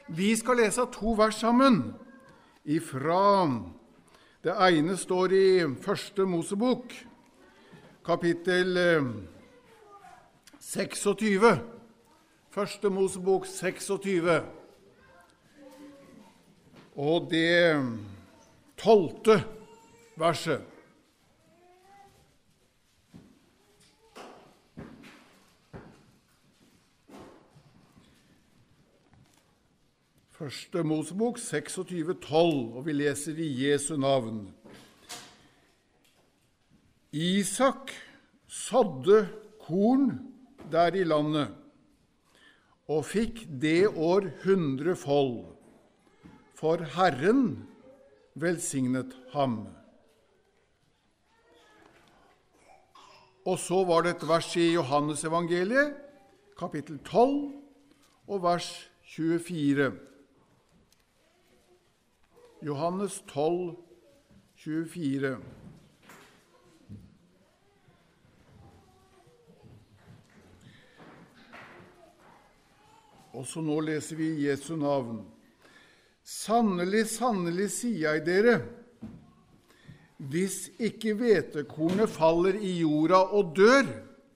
Vi skal lese 2 vers sammen. Det ene står i 1. Mosebok, kapittel 26. 1. Mosebok 26. Og det 12. verset. Første Mosebok 26:12, og vi leser i Jesu navn. Isak sådde korn der i landet, og fikk det år 100 fold, for Herren velsignet ham. Og så var det et vers i Johannes evangeliet, kapittel 12, og vers 24. Johannes 12, 24. Og så nå leser vi i Jesu navn. Sannelig, sannelig, sier jeg dere, hvis ikke hvetekornet faller i jorda og dør,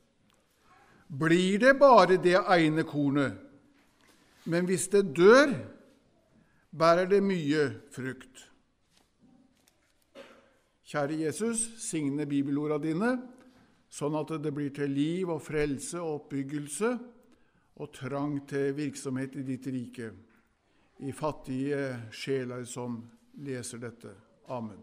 blir det bare det ene kornet. Men hvis det dør, bærer det mye frukt. Kjære Jesus, signe bibelordene dine, sånn at det blir til liv og frelse og oppbyggelse og trang til virksomhet i ditt rike, i fattige sjeler som leser dette. Amen.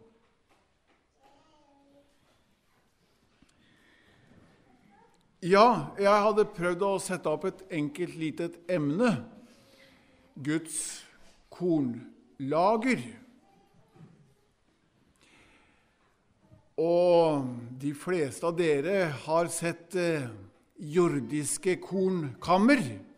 Ja, jeg hadde prøvd å sette opp et enkelt litet emne, Guds kornlager. Og de fleste av dere har sett jordiske kornkammer.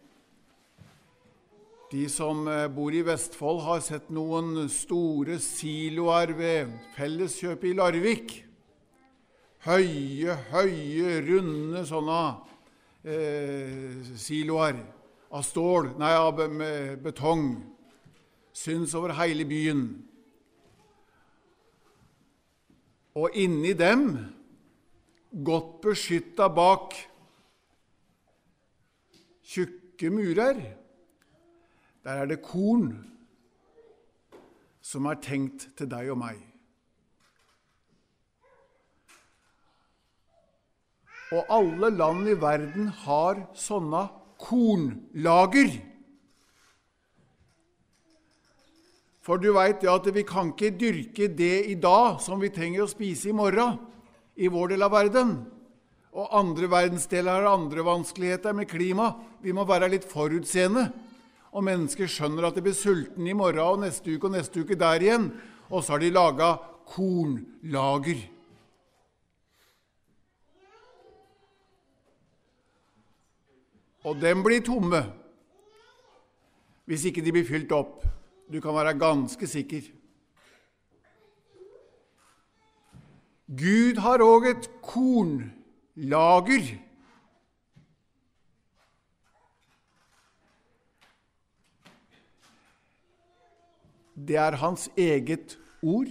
De som bor i Vestfold har sett noen store siloer ved Felleskjøpet i Larvik. Høye, runde sånne siloer av stål, av betong. Syns over hele byen. Og inni dem, godt beskyttet bak tjukke murer, der er det korn som er tenkt til deg og meg. Og alle land i verden har sånne kornlager. For du vet at vi kan ikke dyrke det i dag som vi trenger å spise i morgen, i vår del av verden. Og andre verdensdeler har andre vanskeligheter med klima. Vi må være litt forutseende. Og mennesker skjønner at de blir sulten i morgen og neste uke der igjen. Og så har de laget kornlager. Og dem blir tomme, hvis ikke de blir fylt opp. Du kan være ganske sikker. Gud har også et kornlager. Det er hans eget ord.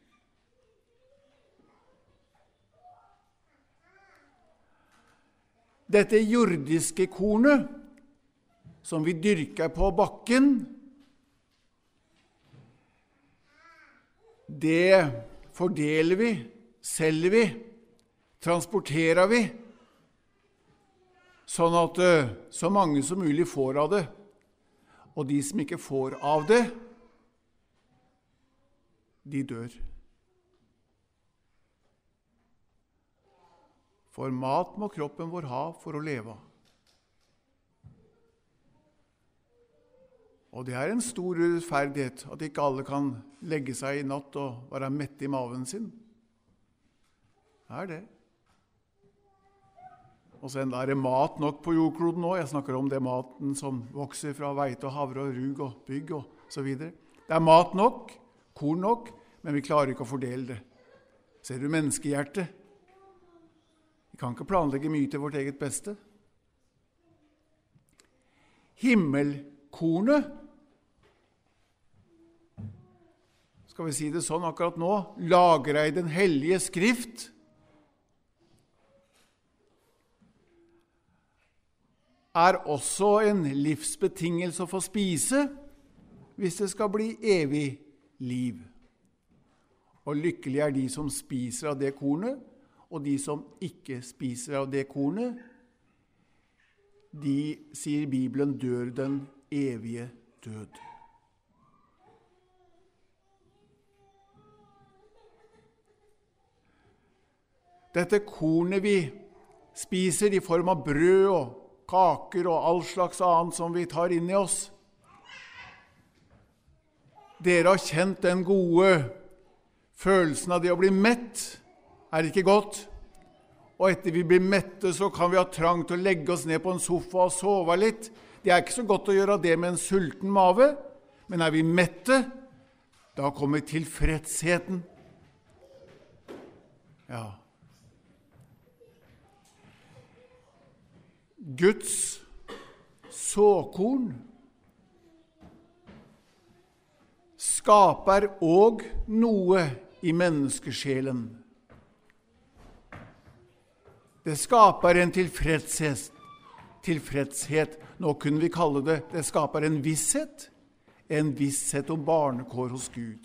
Dette jordiske kornet, som vi dyrker på bakken, det fordeler vi, selger vi, transporterer vi, sånn at så mange som mulig får av det. Og de som ikke får av det, de dør. For mat må kroppen vår ha for å leve. Og det er en stor urettferdighet at ikke alle kan legge seg i natt og være mett i maven sin. Det er det. Og så er det mat nok på jordkloden nå. Jeg snakker om det maten som vokser fra hvete og havre og rug og bygg og så videre. Det er mat nok, korn nok, men vi klarer ikke å fordele det. Ser du menneskehjertet? Vi kan ikke planlegge mye til vårt eget beste. Himmelkornet skal vi si det sånn akkurat nå, lagret i den hellige skrift, også en livsbetingelse å få spise hvis det skal bli evig liv. Og lykkelig de som spiser av det kornet, og de som ikke spiser av det kornet, de, sier Bibelen, dør den evige død. Dette kornet vi spiser i form av brød og kaker og all slags annet som vi tar inn i oss. Dere har kjent den gode følelsen av det å bli mett. Det ikke godt? Og etter vi blir mette, så kan vi ha trang til å legge oss ned på en sofa og sove litt. Det ikke så godt å gjøre det med en sulten mave, men vi mette, da kommer tilfredsheten. Ja. Guds såkorn skaper og noe i menneskesjelen. Det skaper en tilfredshet. Nå kunne vi kalle det skaper en visshet om barnekår hos Gud.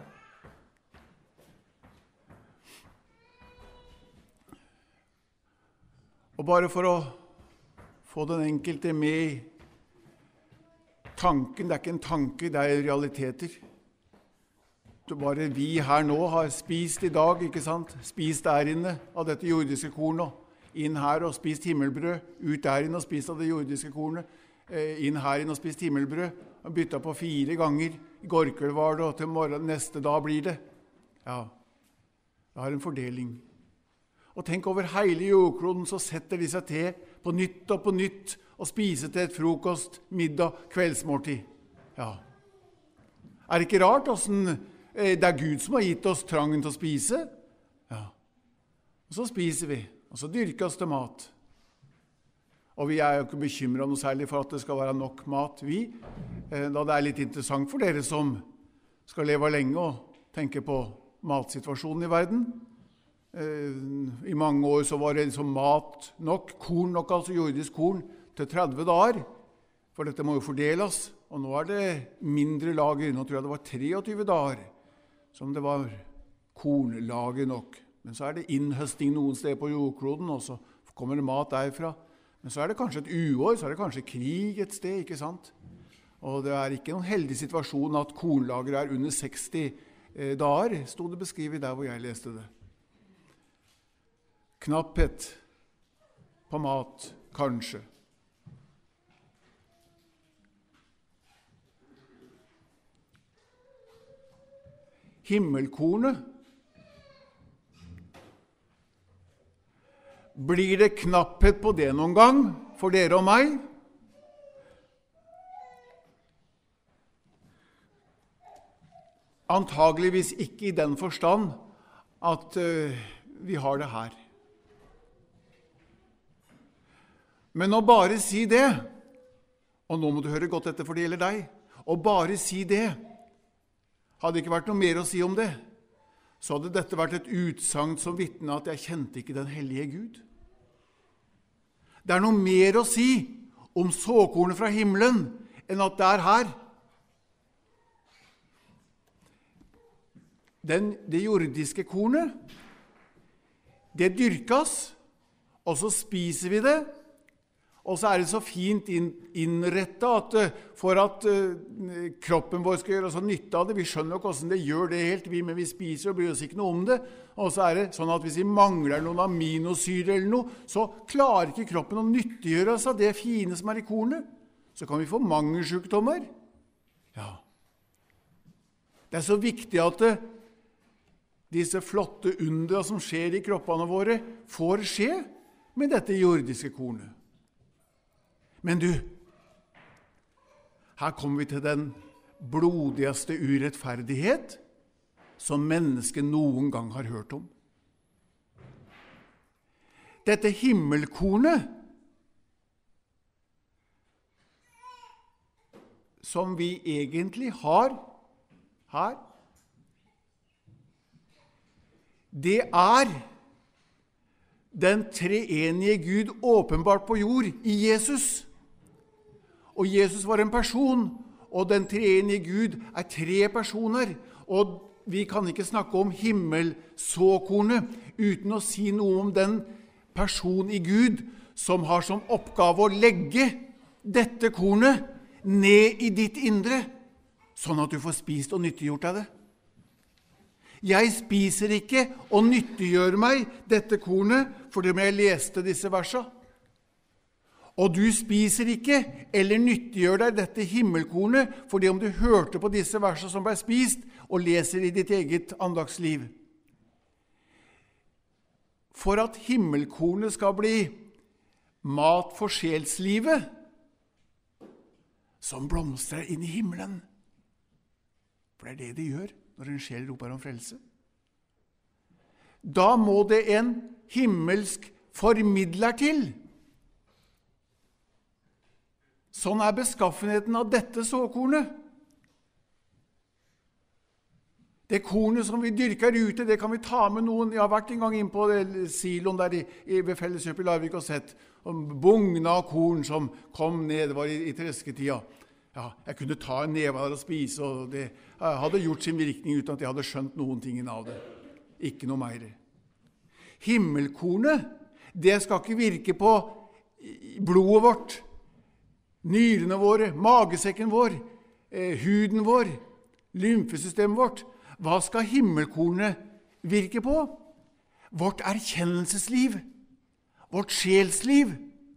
Og bare for å få den enkelte med i tanken, det ikke en tanke, det realiteter. Bare vi her nå har spist i dag, ikke sant? Spist der inne av dette jordiske kornet, inn her og spist himmelbrød, ut der inne og spist av det jordiske kornet, inn her inne og spist himmelbrød, og byttet på 4 ganger, i går kveld var det, og til morgen neste dag blir det. Ja, det har en fordeling. Og tenk over hele jordkloden, så setter de seg til på nytt og spiser til et frokost, middag, kveldsmåltid. Ja. Det ikke rart hvordan det Gud som har gitt oss trangen til å spise? Ja. Og så spiser vi, og så dyrker oss til mat. Og vi jo ikke bekymret noe særlig for at det skal være nok mat, da det litt interessant for dere som skal leve lenge og tenke på matsituasjonen i verden. I mange år så var det liksom mat nok, korn nok, altså jordisk korn, til 30 dager, for dette må jo fordeles, og nå det mindre lager, nå tror jeg det var 23 dager, som det var kornlager nok. Men så det innhøsting noen steder på jordkloden, og så kommer det mat derfra. Men så det kanskje et uår, så det kanskje krig et sted, ikke sant? Og det ikke noen heldig situasjon at kornlager under 60 dager, stod det beskrevet der hvor jeg leste det. Knapphet på mat, kanskje. Himmelkornet. Blir det knapphet på det noen gang for dere og meg? Antageligvis ikke i den forstand at vi har det her. Men å bare si det, og nå må du høre godt etter for det gjelder deg, å bare si det, hadde ikke vært noe mer å si om det, så hadde dette vært et utsagn som vitner at jeg kjente ikke den hellige Gud. Det noe mer å si om såkornet fra himmelen enn at det her. Det jordiske kornet, det dyrkes, og så spiser vi det, og så det så fint innrettet at for at kroppen vår skal gjøre så nytte av det, vi skjønner jo hvordan det gjør det helt, men vi spiser og bryr oss ikke noe om det, og så det sånn at hvis vi mangler noen aminosyre eller noe, så klarer ikke kroppen å nyttiggjøre oss av det fine som i kornet, så kan vi få mangelsykdommer. Ja. Det så viktig at disse flotte under som skjer i kroppene våre får skje med dette jordiske kornet. Men du, her kommer vi til den blodigste urettferdighet som mennesket noen gang har hørt om. Dette himmelkornet som vi egentlig har her, det den treenige Gud åpenbart på jord i Jesus. Og Jesus var en person, og den treenige Gud tre personer. Og vi kan ikke snakke om himmelsåkornet uten å si noe om den person i Gud som har som oppgave å legge dette kornet ned i ditt indre, sånn at du får spist og nyttiggjort av det. Jeg spiser ikke og nyttiggjør meg dette kornet fordi jeg leste disse versene. Og du spiser ikke eller nyttiggjør deg dette himmelkornet fordi om du hørte på disse versene som ble spist og leser i ditt eget andagsliv. For at himmelkornet skal bli mat for sjelslivet, som blomstrer inn i himmelen. For det det gjør når en sjel roper om frelse. Da må det en himmelsk formidler til. Sånn beskaffenheten av dette såkornet. Det kornet som vi dyrker ute, det kan vi ta med noen. Jeg har vært en gang inn på siloen der ved Felleskjøpet i Larvik og sett om bugna korn som kom ned, det var i tresketida. Ja, jeg kunne ta en neve der og spise, og det hadde gjort sin virkning uten at jeg hadde skjønt noen ting av det. Ikke noe mer. Himmelkornet, det skal ikke virke på blodet vårt, nyrene våre, magesekken vår, huden vår, lymfesystemet vårt. Hva skal himmelkornet virke på? Vårt erkjennelsesliv, vårt sjelsliv.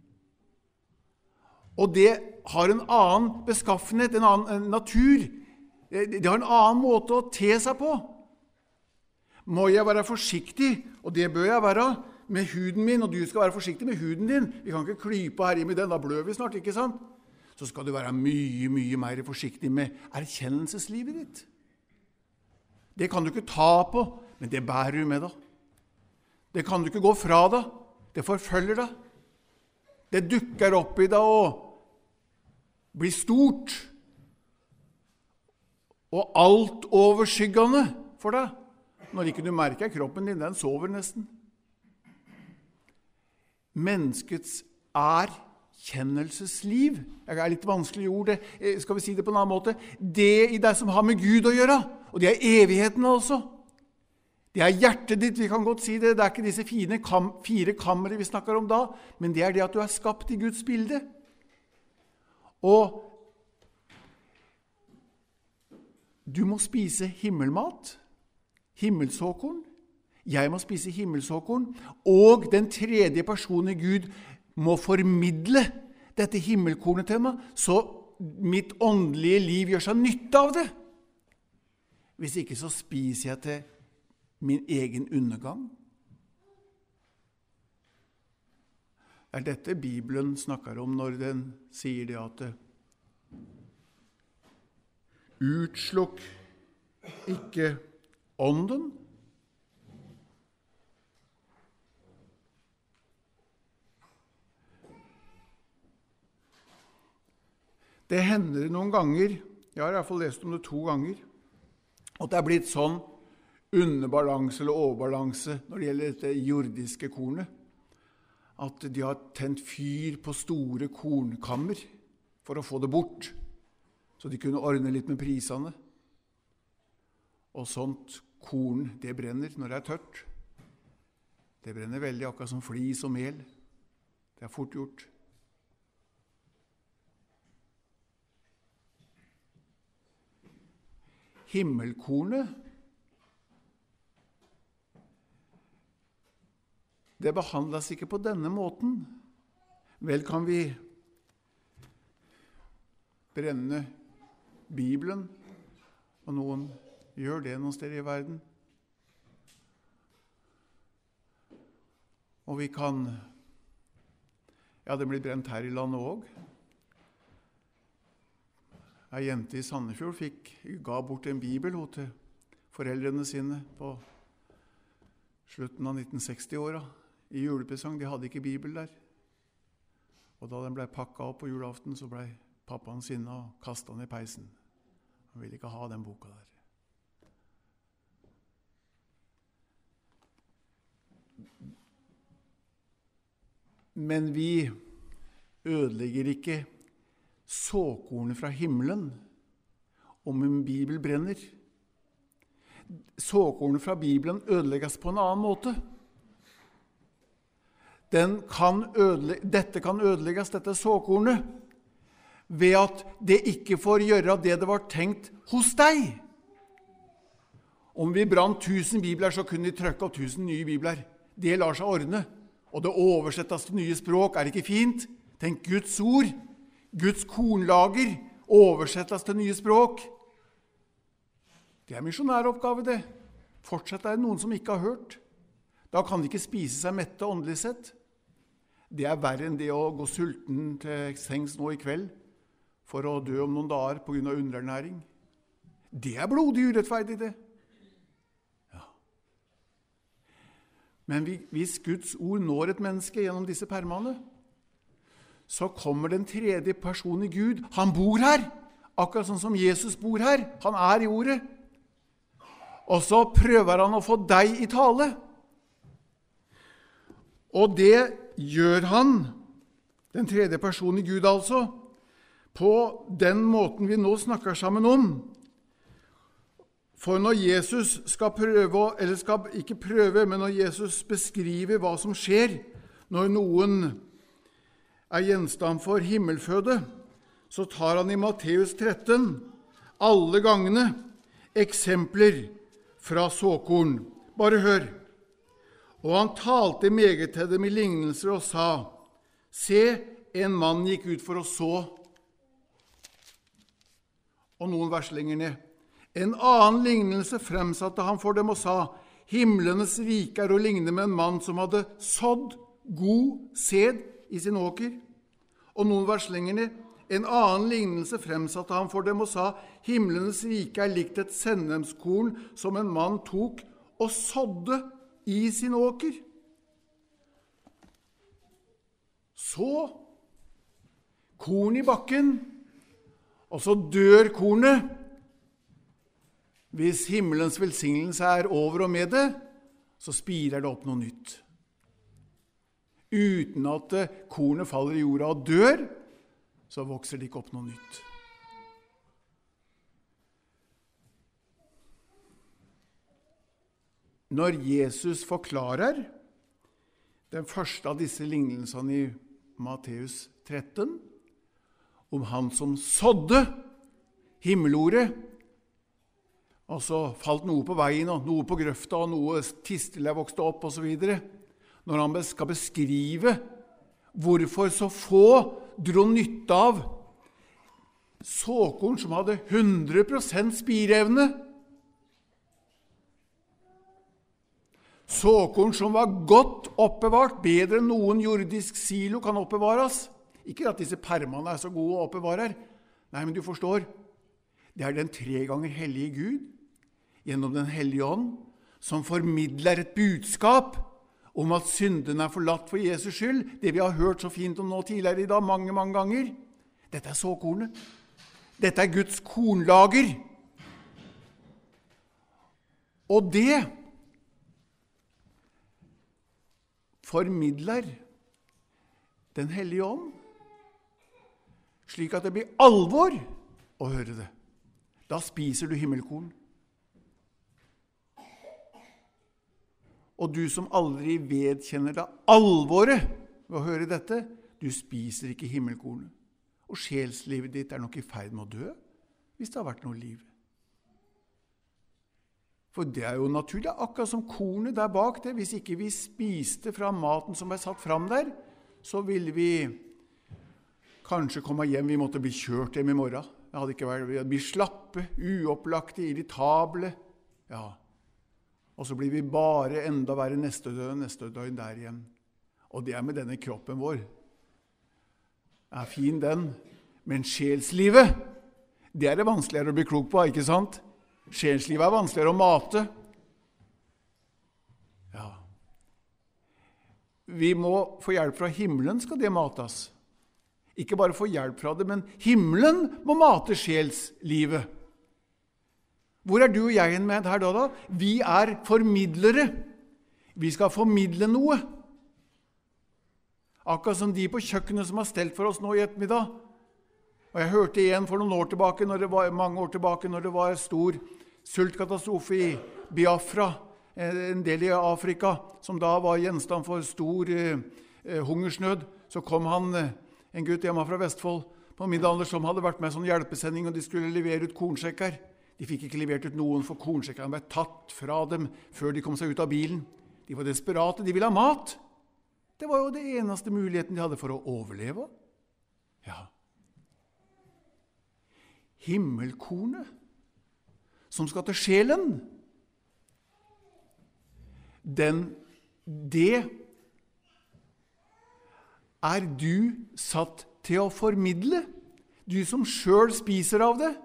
Og det har en annen beskaffenhet, en annen natur. Det har en annen måte å te seg på. Må jeg være forsiktig, og det bør jeg være, med huden min, og du skal være forsiktig med huden din. Vi kan ikke klype her inn i den, da blør vi snart, ikke sant? Så skal du være mye, mye mer forsiktig med erkjennelseslivet ditt. Det kan du ikke ta på, men det bærer du med deg. Det kan du ikke gå fra deg. Det forfølger deg. Det dukker opp i deg og blir stort. Og alt overskyggende for deg. Når ikke du merker kroppen din, den sover nesten. Menneskets erkjennelsesliv. Det litt vanskelig ord, skal vi si det på en annen måte. Det i deg som har med Gud å gjøre, og det evigheten altså. Det hjertet ditt, vi kan godt si det. Det ikke disse fire kamre vi snakker om da, men det det at du skapt i Guds bilde. Og du må spise himmelmat, himmelsåkorn. Jeg må spise himmelsåkorn, og den tredje personen i Gud må formidle dette himmelkornet til meg, så mitt åndelige liv gjør seg nytte av det. Hvis ikke så spiser jeg til min egen undergang. Det dette Bibelen snakker om når den sier det at utslukk ikke ånden. Det hender noen ganger, jeg har i hvert fall lest om det 2 ganger, at det blitt sånn underbalanse eller overbalanse når det gjelder dette jordiske kornet, at de har tent fyr på store kornkammer for å få det bort, så de kunne ordne litt med prisene. Og sånt korn, det brenner når det tørt. Det brenner veldig, akkurat som flis og mel. Det fort gjort. Himmelkornet, det behandles ikke på denne måten. Vel kan vi brenne Bibelen, og noen gjør det noen steder i verden. Og vi kan, ja, det blir brent her i landet også. En jente i Sandefjord ga bort en bibel til foreldrene sine på slutten av 1960-åra i julepresang. De hadde ikke bibel der. Og da den ble pakket opp på julaften, så ble pappaen sinna og kastet den i peisen. Han ville ikke ha den boka der. Men vi ødelegger ikke såkornet fra himmelen om en Bibel brenner. Såkornet fra Bibelen ødelegges på en annen måte. Dette kan ødelegges, dette såkornet, ved at det ikke får gjøre det var tenkt hos deg. Om vi brant 1000 bibler, så kunne vi trykke opp 1000 nye bibler. Det lar seg ordne. Og det oversettes til nye språk. Er det ikke fint? Tenk Guds ord, Guds kornlager, oversettes til nye språk. Det er misjonæroppgave, det. Fortsatt er det noen som ikke har hørt. Da kan de ikke spise seg mette åndelig sett. Det er verre enn det å gå sulten til sengs nå i kveld for å dø om noen dager på grunn av underernæring. Det er blodig urettferdig, det. Ja. Men hvis Guds ord når et menneske gjennom disse permene, så kommer den tredje personen i Gud. Han bor her, akkurat sånn som Jesus bor her. Han er i ordet. Og så prøver han å få deg i tale. Og det gjør han, den tredje personen i Gud altså, på den måten vi nå snakker sammen om. For når Jesus skal prøve, eller skal ikke prøve, men når Jesus beskriver hva som skjer når noen er gjenstand for himmelføde, så tar han i Matteus 13 alle gangene eksempler fra såkorn. Bare hør. Og han talte meget til dem i lignelser og sa, se, en mann gikk ut for å så. Og noen vers lenger ned. En annen lignelse fremsatte han for dem og sa, himlenes rike er å ligne med en mann som hadde sådd god sæd i sin åker. Og noen vers lenger ned. En annen lignelse fremsatte han for dem og sa, himlenes rike er likt et sennemskorn som en mann tok og sådde i sin åker. Så korn i bakken, og så dør kornet. Hvis himmelens velsignelse er over og med det, så spirer det opp noe nytt. Uten at kornet faller i jorda og dør, så vokser det ikke opp noe nytt. Når Jesus forklarer den første av disse lignelsene i Matteus 13, om han som sådde himmelordet, og så falt noe på veien, og noe på grøfta, og noe tistelig vokste opp, og så videre. Når han skal beskrive hvorfor så få dro nytte av såkorn som hadde 100% spireevne, såkorn som var godt oppbevart, bedre enn noen jordisk silo kan oppbevares. Ikke at disse permene er så gode å oppbevare. Nei, men du forstår, det er den 3 ganger hellige Gud, gjennom den hellige ånd, som formidler et budskap om at synden er forlatt for Jesus skyld. Det vi har hørt så fint om nå tidligere i dag, mange, mange ganger. Dette er såkornet. Dette er Guds kornlager. Og det formidler den hellige ånd, slik at det blir alvor å høre det. Da spiser du himmelkorn. Og du som aldri vedkjenner deg alvoret ved å høre dette, du spiser ikke himmelkornet. Og sjelslivet ditt er nok i ferd med å dø, hvis det har vært noe liv. For det er jo naturlig, akkurat som kornet der bak det. Hvis ikke vi spiste fra maten som er satt fram der, så ville vi kanskje komme hjem, vi måtte bli kjørt hjem i morgen. Det hadde ikke vært, vi hadde blitt slappe, uopplagte, irritable. Ja. Og så blir vi bare enda verre neste døgn der igjen. Og det er med denne kroppen vår. Det er fin den, men sjelslivet, det er det vanskeligere å bli klok på, ikke sant? Sjelslivet er vanskeligere å mate. Ja. Vi må få hjelp fra himmelen, skal det mates. Ikke bare få hjelp fra det, men himmelen må mate sjelslivet. Hvor er du og jeg med her da? Vi er formidlere. Vi skal formidle noe. Akkurat som de på kjøkkenet som har stelt for oss nå i ettermiddag. Og jeg hørte igjen for mange år tilbake, når det var stor sultkatastrofe i Biafra, en del i Afrika, som da var gjenstand for stor hungersnød. Så kom en gutt hjemme fra Vestfold, på min alder, som hadde vært med i sånn hjelpesending, og de skulle levere ut kornsekker. De fikk ikke levert ut noen, for kornsekkerne ble tatt fra dem før de kom seg ut av bilen. De var desperate, de ville ha mat. Det var jo det eneste muligheten de hadde for å overleve. Ja. Himmelkornet, som skal til sjelen, det er du satt til å formidle, du som selv spiser av det.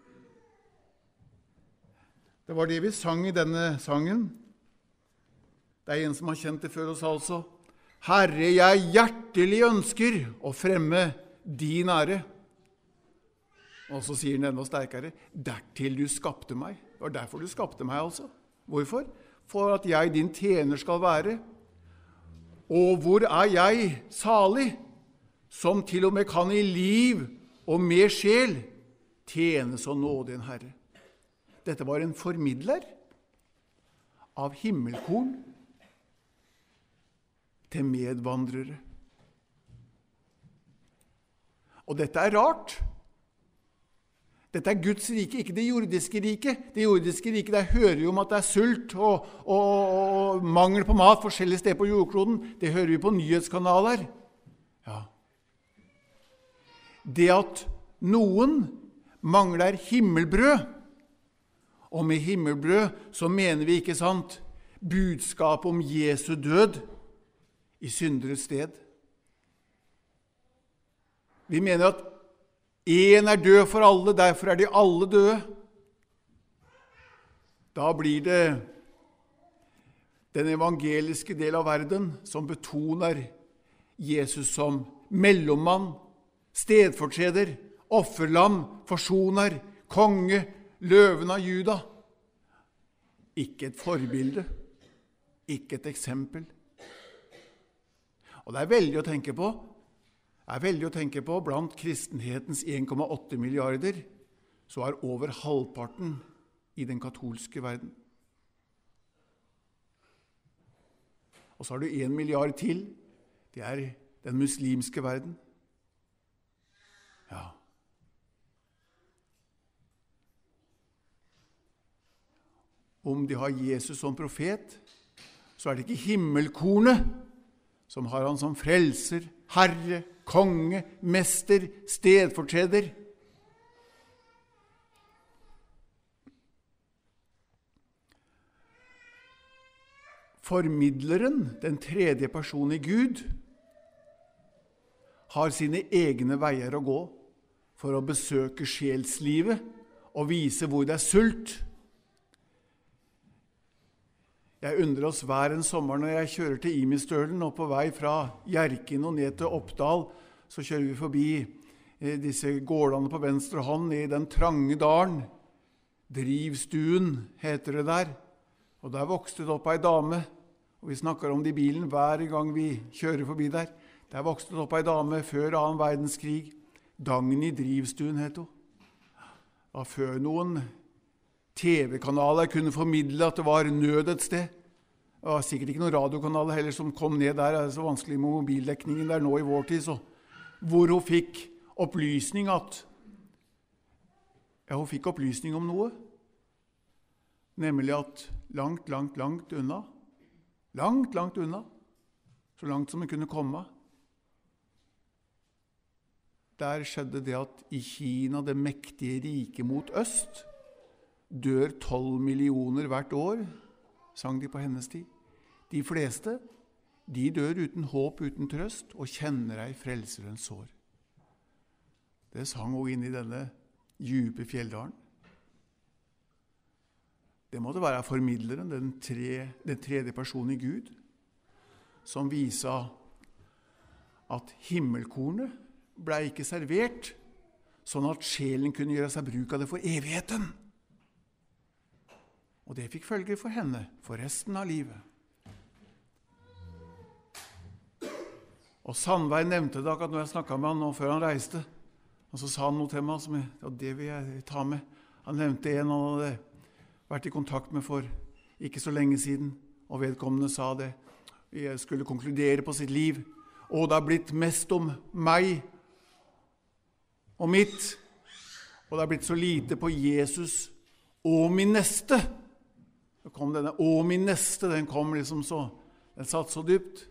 Det var det vi sang i denne sangen. Det er en som har kjent det før oss altså. Herre, jeg hjertelig ønsker å fremme din ære. Og så sier den enda sterkere, dertil du skapte meg. Det var derfor du skapte meg altså. Hvorfor? For at jeg din tjener skal være. Og hvor er jeg salig, som til og med kan i liv og med sjel tjene så nådig en Herre. Dette var en formidler av himmelkorn til medvandrere. Og dette er rart. Dette er Guds rike, ikke det jordiske rike. Det jordiske rike, der hører vi om at det er sult og mangel på mat forskjellige steder på jordkloden. Det hører vi på nyhetskanaler. Ja. Det at noen mangler himmelbrød, og med himmelbrød så mener vi, ikke sant, budskap om Jesu død i synderes sted. Vi mener at en er død for alle, derfor er de alle døde. Da blir det den evangeliske del av verden som betoner Jesus som mellommann, stedfortreder, offerlam, forsoner, konge, løven av Juda. Ikke et forbilde, ikke et eksempel. Og det er veldig å tenke på. Blant kristenhetens 1,8 milliarder, så er over halvparten i den katolske verden. Og så har du 1 milliard til, det er den muslimske verden. Ja. Om de har Jesus som profet, så er det ikke himmelkornet som har han som frelser, herre, konge, mester, stedfortreder. Formidleren, den tredje personen i Gud, har sine egne veier å gå for å besøke sjelslivet og vise hvor det er sult. Jeg undrer oss hver en sommer når jeg kjører til Imistølen, og på vei fra Hjerkinn og ned til Oppdal, så kjører vi forbi disse gårdene på venstre hånd i den trange dalen. Drivstuen heter det der. Og der vokste det opp ei dame, og vi snakker om det i bilen hver gang vi kjører forbi der. Der vokste det opp ei dame før 2. verdenskrig. Dagny Drivstuen het hun. Og før noen TV-kanaler kunne formidle at det var nød et sted. Det var sikkert ikke noen radiokanaler heller som kom ned der. Det er så vanskelig med mobildekningen der nå i vår tid. Så. Hvor hun fikk opplysning hun fikk opplysning om noe. Nemlig at langt unna, så langt som det kunne komme, der skjedde det at i Kina, det mektige riket mot øst, dør 12 millioner hvert år, sang de på hennes tid. De fleste, de dør uten håp, uten trøst, og kjenner ei frelserens sår. Det sang hun inn i denne djupe fjelldalen. Det måtte være formidleren, den tredje personen i Gud, som viser at himmelkornet ble ikke servert, sånn at sjelen kunne gjøre seg bruk av det for evigheten. Og det fikk følger for henne, for resten av livet. Og Sandveig nevnte det akkurat når jeg snakket med han nå før han reiste. Og så sa han noe til meg som det vil jeg ta med. Han nevnte en han hadde vært i kontakt med for ikke så lenge siden, og vedkommende sa det. Jeg skulle konkludere på sitt liv, og det har blitt mest om meg og mitt, og det har blitt så lite på Jesus og min neste. Så kom denne og min neste, den kom liksom så, den satt så dypt.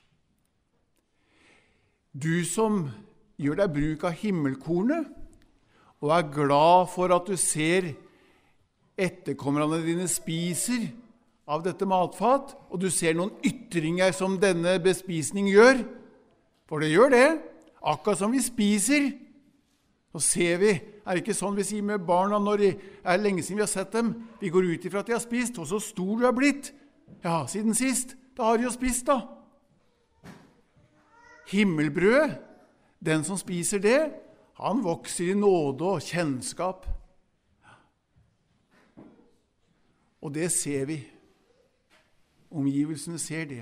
Du som gjør deg bruk av himmelkornet, og er glad for at du ser etterkommerne dine spiser av dette matfat, og du ser noen ytringer som denne bespisning gjør, for det gjør det, akkurat som vi spiser, så ser vi, det ikke sånn vi sier med barna når det er lenge siden vi har sett dem, vi går ut ifra at de har spist, og så stor du har blitt, ja, siden sist, da har de jo spist da. Himmelbrød, den som spiser det, han vokser i nåde og kjennskap. Og det ser vi. Omgivelsene ser det.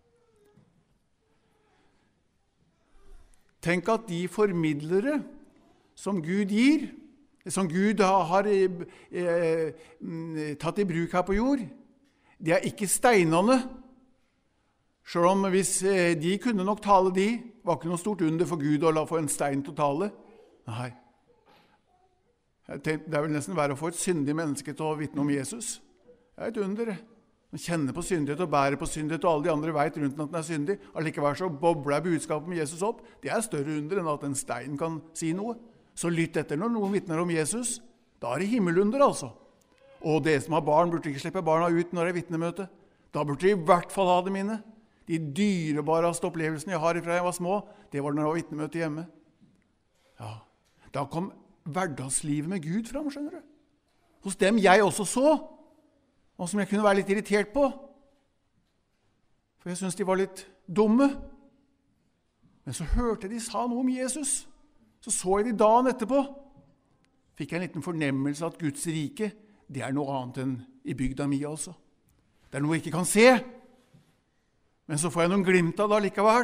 Tenk at de formidlere som Gud gir, som Gud har tatt i bruk her på jord, de er ikke steinene. Selv om hvis de kunne nok tale de, var ikke noe stort under for Gud å la få en stein til å tale. Nei. Det er vel nesten verre å få et syndig menneske til å vitne om Jesus. Det er et under. Man kjenner på syndighet og bærer på syndighet, og alle de andre vet rundt at den er syndig. Allikevel så bobler budskapet om Jesus opp. Det er større under enn at en stein kan si noe. Så lytt etter når noen vitner om Jesus. Da er det himmelunder, altså. Og dere som har barn, burde ikke slippe barna ut når det er vitnemøte. Da burde de i hvert fall ha det mine. De dyrebareste opplevelsene jeg har fra jeg var små, det var når jeg var vitnemøte hjemme. Ja, da kom hverdagslivet med Gud fram, skjønner du. Hos dem jeg også så, og som jeg kunne være litt irritert på. For jeg synes de var litt dumme. Men så hørte de sa noe om Jesus. Så jeg de dagen etterpå. Fikk jeg en liten fornemmelse at Guds rike, det er noe annet enn i bygda mi, altså. Det er noe jeg ikke kan se. Men så får jeg noen glimt av det likevel.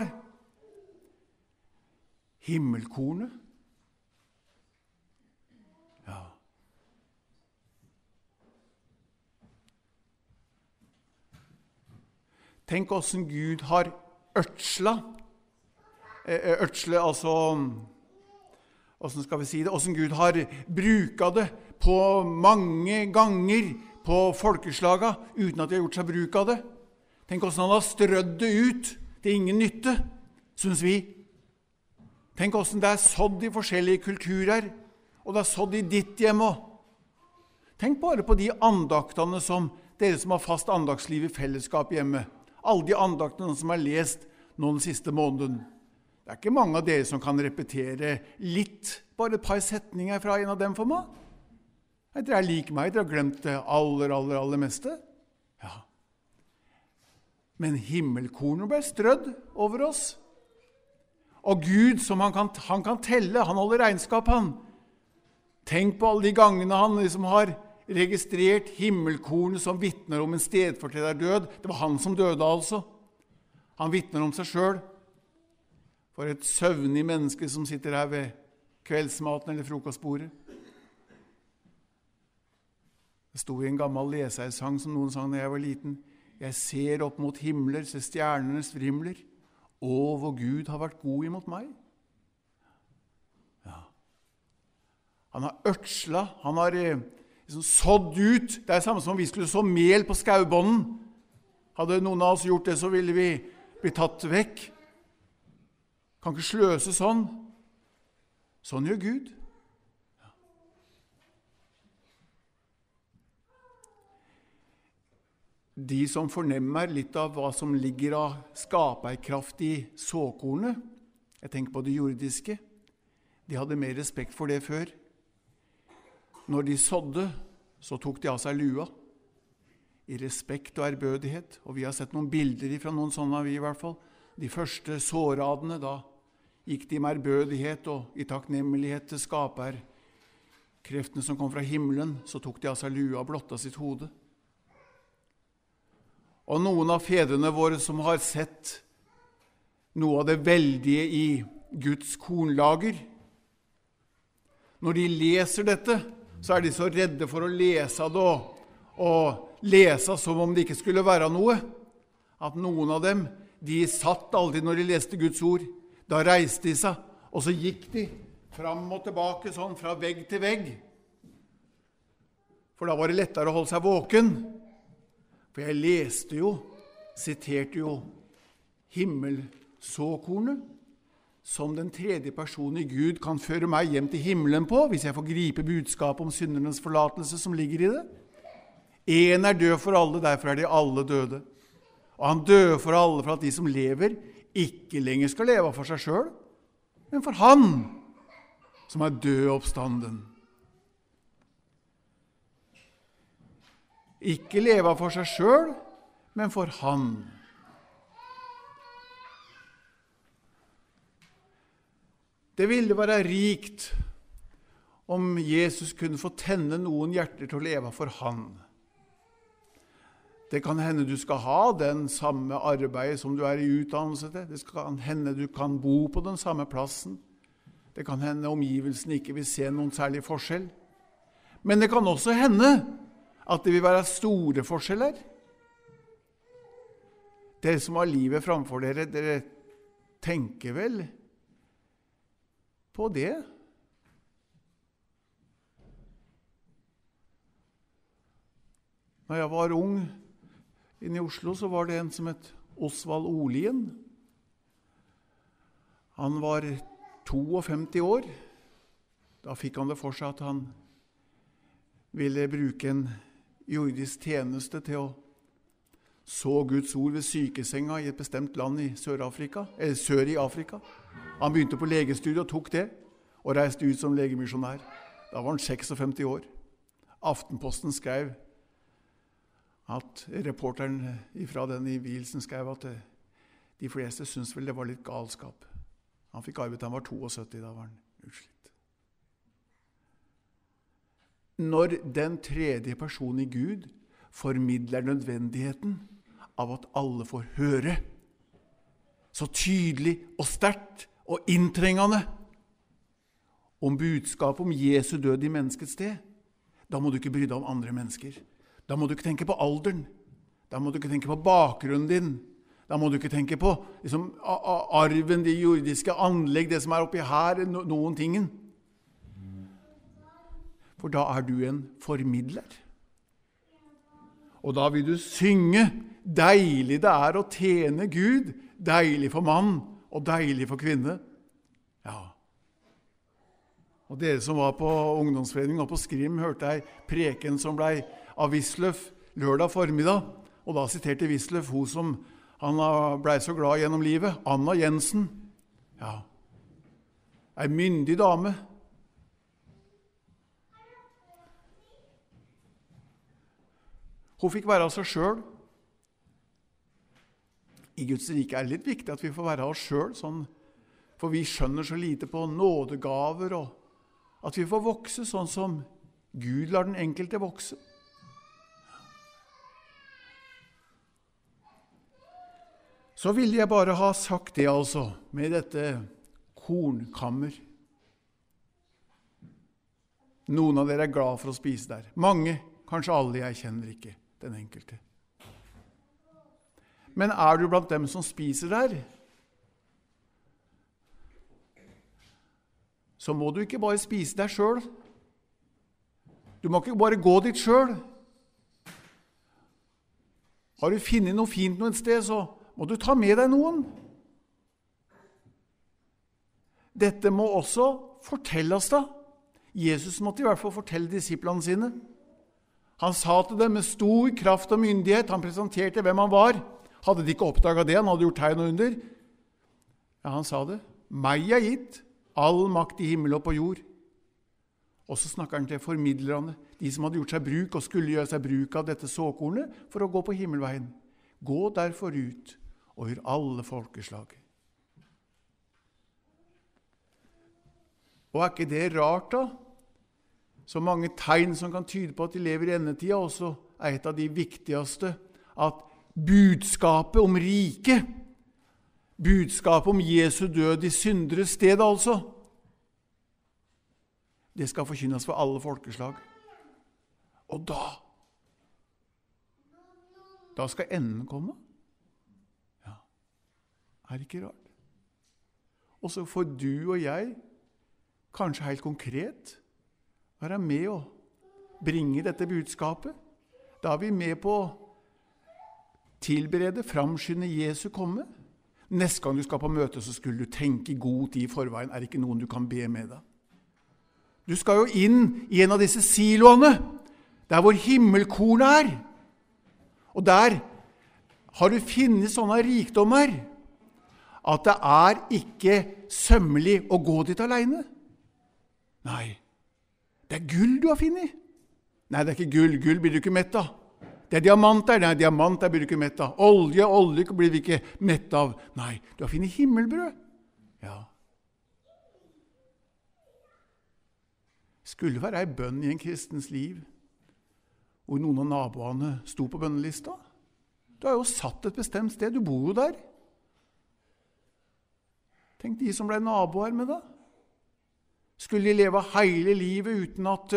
Himmelkornet. Ja. Tenk hvordan Gud har ødsla. Ødsle, altså, hvordan skal vi si det? Hvordan Gud har bruket det på mange ganger på folkeslaga, uten at de har gjort seg bruk av det. Tenk hvordan han har strødd det ut til ingen nytte, synes vi. Tenk hvordan det er sådd i forskjellige kulturer, og det er sådd i ditt hjem også. Tenk bare på de andaktene som dere som har fast andaktsliv i fellesskap hjemme. Alle de andaktene som er lest nå den siste måneden. Det er ikke mange av dere som kan repetere litt, bare et par setninger fra en av dem for meg. Dere er lik meg, dere har glemt det aller meste. Ja. Men himmelkornet ble strødd over oss. Og Gud, som han kan telle, han holder regnskap, han. Tenk på alle de gangene han liksom har registrert himmelkornet som vittner om en stedfortreder død. Det var han som døde, altså. Han vittner om seg selv. For et søvnig menneske som sitter her ved kveldsmaten eller frokostbordet. Det sto i en gammel lesersang som noen sang da jeg var liten. Jeg ser opp mot himler, ser stjernene strimler. Å, hvor Gud har vært god imot meg. Ja. Han har ødsla, han har liksom sådd ut. Det er samme som om vi skulle så mel på skaubånden. Hadde noen av oss gjort det, så ville vi bli tatt vekk. Kan ikke sløse sånn. Sånn gjør Gud. De som fornemmer litt av hva som ligger av skaperkraft i såkornet, jeg tenker på det jordiske, de hadde mer respekt for det før. Når de sådde, så tok de av seg lua, i respekt og ærbødighet, og vi har sett noen bilder fra noen sånne, vi i hvert fall. De første såradene, da gikk de med ærbødighet og i takknemmelighet til skaperkreftene som kom fra himmelen, så tok de av seg lua og blotta sitt hode. Og noen av fedrene våre som har sett noe av det veldige i Guds kornlager. Når de leser dette, så er de så redde for å lese det og lese som om det ikke skulle være noe, at noen av dem, de satt aldri når de leste Guds ord. Da reiste de seg, og så gikk de fram og tilbake, sånn fra vegg til vegg. For da var det lettere å holde seg våken. For jeg leste jo, siterte jo himmelsåkornet, som den tredje personen i Gud kan føre meg hjem til himmelen på, hvis jeg får gripe budskapet om syndernes forlatelse som ligger i det. En er død for alle, derfor er de alle døde. Og han døde for alle, for at de som lever, ikke lenger skal leve for seg selv, men for han som er død oppstanden. Ikke leve for seg selv, men for han. Det ville være rikt om Jesus kunne få tenne noen hjerter til å leve for han. Det kan hende du skal ha den samme arbeidet som du er i utdannelse til. Det kan hende du kan bo på den samme plassen. Det kan hende omgivelsene ikke vil se noen særlig forskjell. Men det kan også hende at det vil være store forskjeller. Dere som har livet framfor dere, dere tenker vel på det? Når jeg var ung inne i Oslo, så var det en som het Osvald Olien. Han var 52 år. Da fikk han det for seg at han ville bruke en jordisk tjeneste til å så Guds ord ved sykesenga i et bestemt land i sør i Afrika. Han begynte på legestudiet og tok det, og reiste ut som legemisjonær. Da var han 56 år. Aftenposten skrev at reporteren fra den i Vielsen skrev at de fleste syntes vel det var litt galskap. Han fikk arbeid da han var 72, da var han utslitt. Når den tredje personen i Gud formidler nødvendigheten av at alle får høre, så tydelig og sterkt og inntrengende om budskapet om Jesu død i menneskets sted, da må du ikke bry deg om andre mennesker. Da må du ikke tenke på alderen. Da må du ikke tenke på bakgrunnen din. Da må du ikke tenke på arven, de jordiske anlegg, det som er oppi her, noen tingen. For da er du en formidler. Og da vil du synge, deilig det er å tjene Gud, deilig for mann og deilig for kvinne. Ja. Og dere som var på ungdomsforeningen og på Skrim, hørte jeg preken som ble av Wisløff lørdag formiddag, og da siterte Wisløff hun som han ble så glad gjennom livet, Anna Jensen. Ja, en myndig dame. Hun fikk være av seg selv. I Guds rike er det litt viktig at vi får være av oss selv, sånn, for vi skjønner så lite på nådegaver, og at vi får vokse sånn som Gud lar den enkelte vokse. Så ville jeg bare ha sagt det altså, med dette kornkammer. Noen av dere er glad for å spise der. Mange, kanskje alle, jeg kjenner ikke den enkelte. Men er du blant dem som spiser der, så må du ikke bare spise deg selv. Du må ikke bare gå dit selv. Har du funnet noe fint noe sted, så må du ta med deg noen. Dette må også fortelles da. Jesus måtte i hvert fall fortelle disiplene sine. Han sa til dem med stor kraft og myndighet, han presenterte hvem han var. Hadde de ikke oppdaget det, han hadde gjort tegn og under. Ja, han sa det. Meg er gitt all makt i himmel og på jord. Og så snakker han til formidlerne, de som hadde gjort seg bruk og skulle gjøre seg bruk av dette såkornet for å gå på himmelveien. Gå derfor ut og gjør alle folkeslag. Og er ikke det rart da? Så mange tegn som kan tyde på at de lever i endetida, også er et av de viktigste, at budskapet om riket budskapet om Jesu død i synderes sted, altså. Det skal forkynnes for alle folkeslag. Og da skal enden komme. Ja, er det ikke rart? Og så får du og jeg, kanskje helt konkret, være med og bringe dette budskapet. Da er vi med på å tilberede, framskynde Jesu komme. Neste gang du skal på møte, så skulle du tenke i god tid i forveien. Er det ikke noen du kan be med deg? Du skal jo inn i en av disse siloene, der hvor himmelkornet er. Og der har du funnet sånne rikdommer, at det er ikke sømmelig å gå dit alene. Nei, det er gull du har funnet. Nei, det er ikke gull. Gull blir du ikke mett av. Det er diamanter. Nei, diamanter blir du ikke mett av. Olje blir vi ikke mett av. Nei, du har funnet himmelbrød. Ja. Skulle være en bønn i en kristens liv, hvor noen av naboene sto på bønnelista. Du har jo satt et bestemt sted. Du bor jo der. Tenk de som ble naboer med deg. Skulle de leve hele livet uten at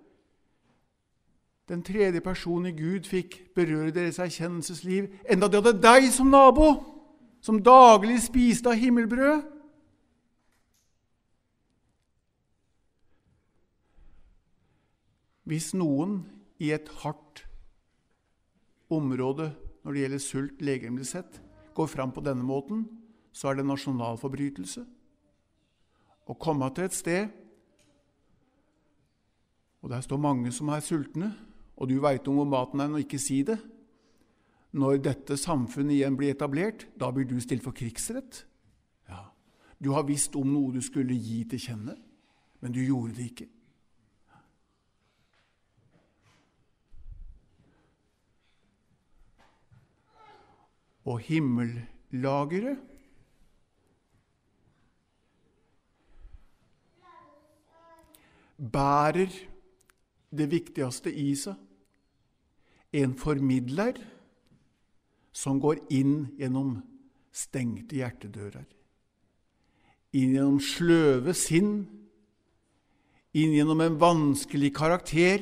den tredje personen i Gud fikk berøre deres erkjennelsesliv, enda de hadde deg som nabo, som daglig spiste av himmelbrød? Hvis noen i et hardt område når det gjelder sult legemlig sett, går fram på denne måten, så er det nasjonal forbrytelse. Å komme til et sted, og der står mange som er sultne, og du vet om hvor maten er, og ikke si det. Når dette samfunnet igjen blir etablert, da blir du stilt for krigsrett. Ja. Du har visst om noe du skulle gi til kjenne, men du gjorde det ikke. Og himmellageret bærer det viktigste i seg. En formidler som går inn gjennom stengte hjertedører. Inn gjennom sløve sinn. Inn gjennom en vanskelig karakter.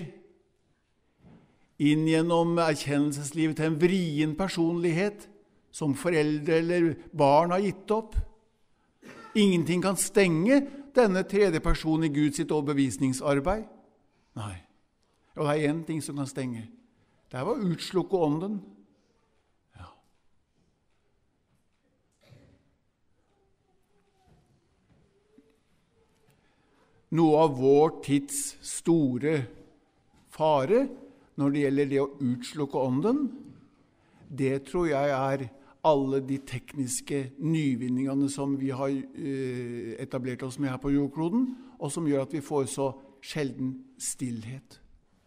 Inn gjennom erkjennelseslivet til en vrien personlighet som foreldre eller barn har gitt opp. Ingenting kan stenge denne tredje personen i Guds sitt overbevisningsarbeid. Nei. Og det er en ting som kan stenge. Det var å utslukke ånden. Ja. Noe av vår tids store fare når det gjelder det å utslukke ånden, det tror jeg er alle de tekniske nyvinningene som vi har etablert oss med her på jordkloden, og som gjør at vi får så sjelden stillhet.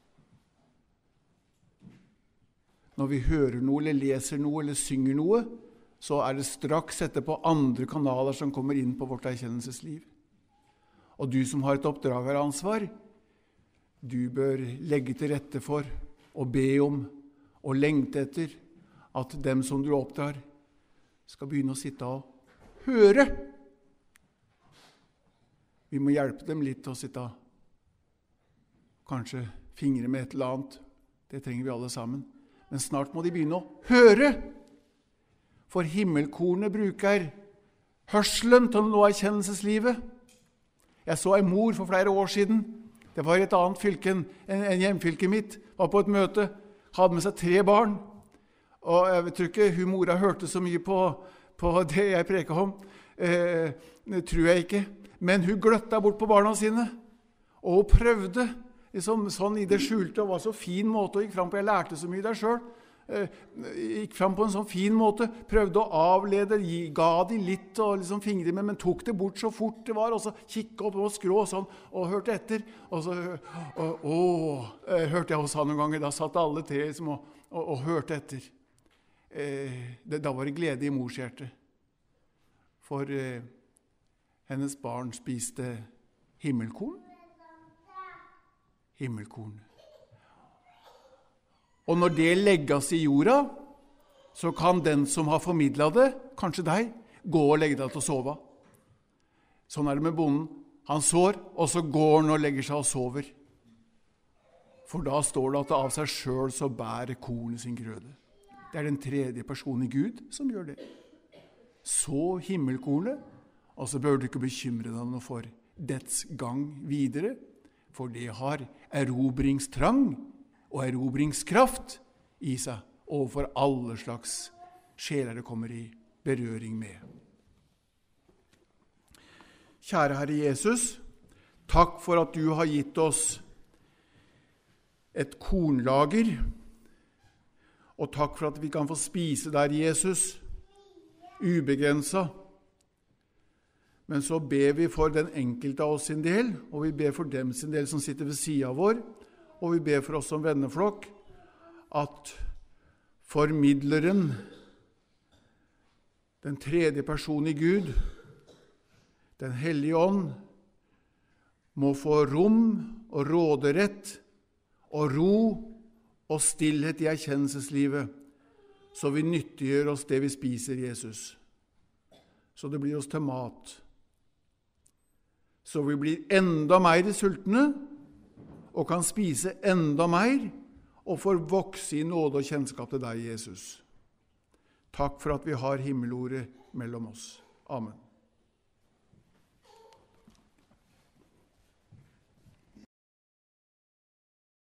Når vi hører noe, eller leser noe, eller synger noe, så er det straks etterpå andre kanaler som kommer inn på vårt erkjennelsesliv. Og du som har et oppdrageransvar, du bør legge til rette for, og be om, og lengte etter, at dem som du oppdrar, skal begynne å sitte og høre. Vi må hjelpe dem litt til å sitte og kanskje fingre med et eller annet. Det trenger vi alle sammen. Men snart må de begynne å høre. For himmelkornet bruker hørselen til å nå erkjennelseslivet. Jeg så en mor for flere år siden. Det var i et annet fylke enn hjemfylket mitt. Var på et møte, hadde med seg 3 barn. Og jeg tror ikke hun mora hørte så mye på det jeg preker om. Det tror jeg ikke. Men hun gløtta bort på barna sine. Og hun prøvde liksom, sånn i det skjulte, og var så fin måte, og gikk fram på. Jeg lærte så mye der selv. Gikk fram på en sånn fin måte. Prøvde å avlede, ga de litt og liksom fingre med, men tok det bort så fort det var. Og så kikket opp og skrå sånn, og hørte etter. Og så hørte jeg hos han noen ganger. Da satt alle 3 liksom, og hørte etter. Da var det glede i mors hjerte. For hennes barn spiste himmelkorn. Himmelkorn. Og når det legges i jorda, så kan den som har formidlet det, kanskje deg, gå og legge deg til å sove. Sånn er det med bonden. Han sår, og så går han og legger seg og sover. For da står det at av seg selv så bærer kornet sin grøde. Det er den tredje personen i Gud som gjør det. Så himmelkornet, og så bør du ikke bekymre deg noe for dets gang videre, for det har erobringstrang og erobringskraft i seg overfor alle slags sjeler det kommer i berøring med. Kjære Herre Jesus, takk for at du har gitt oss et kornlager, og takk for at vi kan få spise der, Jesus, ubegrenset. Men så ber vi for den enkelte av oss sin del, og vi ber for dem sin del som sitter ved siden vår, og vi ber for oss som venneflokk, at formidleren, den tredje personen i Gud, den hellige ånd, må få rom og råderett og ro og stillhet i erkjennelseslivet, så vi nyttiggjør oss det vi spiser, Jesus. Så det blir oss til mat. Så vi blir enda mer sultne, og kan spise enda mer, og får vokse i nåde og kjennskap til deg, Jesus. Takk for at vi har himmelordet mellom oss. Amen.